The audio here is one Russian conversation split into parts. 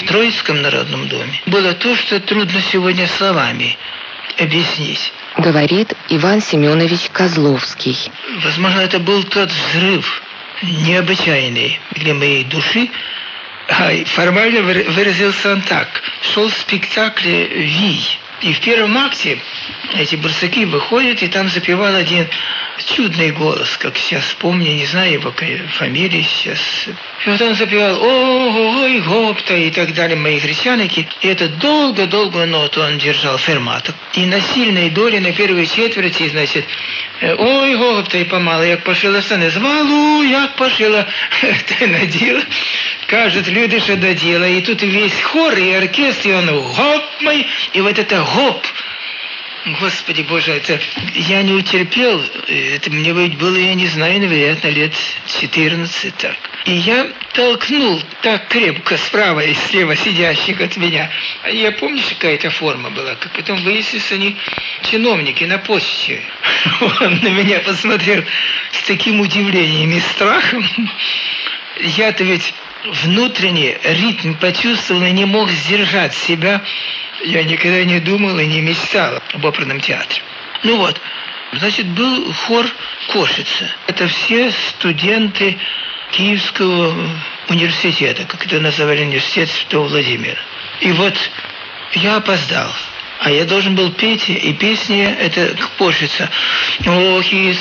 Троицком народном доме было то, что трудно сегодня словами объяснить. Говорит Иван Семенович Козловский. Возможно, это был тот взрыв необычайный для моей души. Формально выразился он так. Шел спектакль «Вий». И в первом акте эти барсуки выходят, и там запевал один чудный голос, как сейчас помню, не знаю его фамилии сейчас. И вот он запевал «Ой, гопта» и так далее, мои гречаники. И это долго-долгую ноту он держал, фермату. И на сильной доле, на первой четверти, значит, «Ой, гопта» и помало, як пошила сани, звалу, як пошила, ты надела. Кажут, люди, что додела. И тут весь хор и оркестр, и он гоп мой, и вот это гоп. Господи Боже, это я не утерпел, это мне было, я не знаю, вероятно, лет 14 так. И я толкнул так крепко справа и слева сидящих от меня. Я помню, какая-то форма была, как потом выяснилось, они чиновники на почте. Он на меня посмотрел с таким удивлением и страхом. Я-то ведь внутренний ритм почувствовал и не мог сдержать себя. Я никогда не думал и не мечтал об оперном театре. Ну вот, значит, был хор Кошица. Это все студенты Киевского университета, как это называли, университет Святого Владимира. И вот я опоздал. А я должен был петь, и песня это Кошица. «Ох и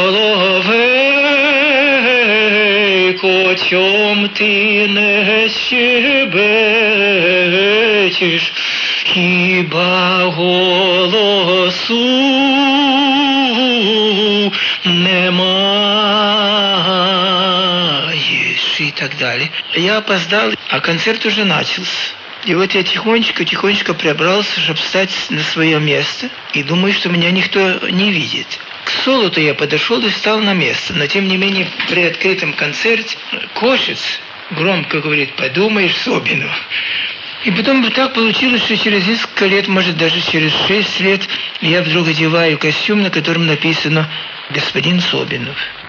соловейко, чем ты не щебечешь, хіба голосу не маєш» и так далее. Я опоздал, а концерт уже начался. И вот я тихонечко пробрался, чтобы встать на свое место. И думаю, что меня никто не видит. К соло-то я подошел и встал на место. Но, тем не менее, при открытом концерте Кошиц громко говорит: «Подумаешь, Собину». И потом так получилось, что через несколько лет, может, даже через 6 лет, я вдруг одеваю костюм, на котором написано «Господин Собинов».